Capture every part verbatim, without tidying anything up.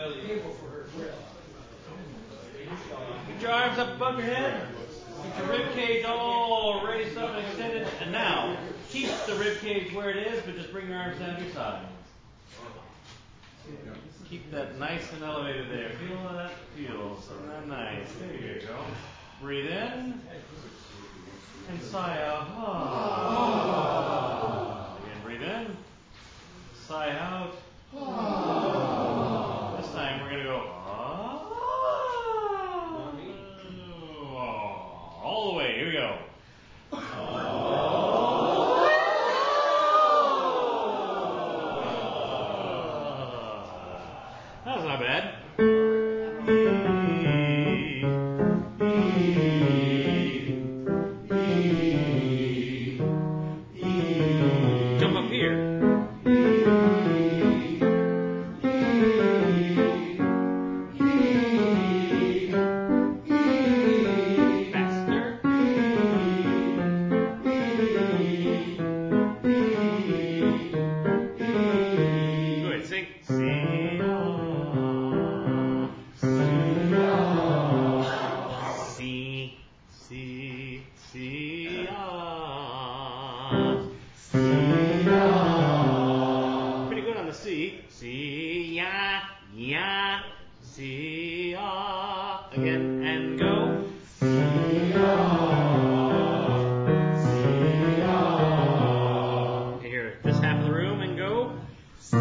Get your arms up above your head. Keep your rib cage all raised up and extended. And now, keep the rib cage where it is, but just bring your arms down to your side. Keep that nice and elevated there. Feel how that feels. Isn't that nice? There you go. Breathe in. And sigh out. Ah. Again, breathe in. Sigh out. Ah. This time we're going to go ah. All the way. Here we go. That was not bad. Jump up here. Faster. Good. Sing. See. See, see, ah. See, ah. Pretty good on the C. See, ya, ya. See, ah. Again, and go. See, ah. See, ah. Okay, here, this half of the room, and go. See,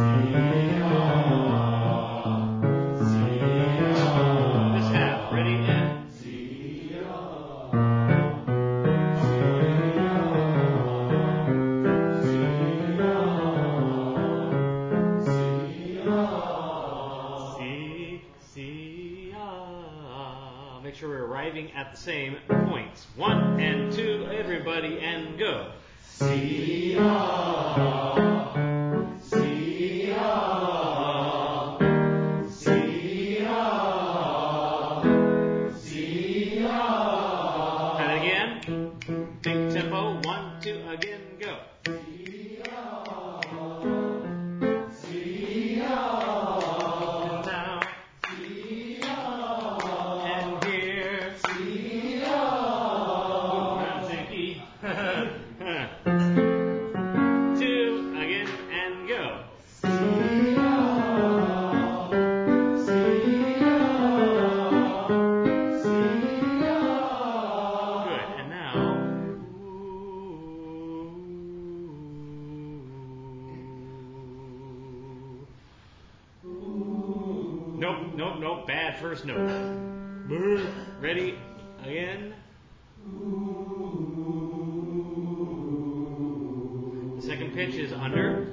ah. See, ah. This half, ready, and make sure we're arriving at the same points. One and two, everybody, and go. See ah, see ah, see ah, see ah. And again, big tempo. One, two, again, go. See ah, see ah. Now. Two, again, and go. See ah, see ah, see ah. Good, and now. Ooh. Nope, nope, nope, bad first note. Ready, again. Ooh. Second pitch is under.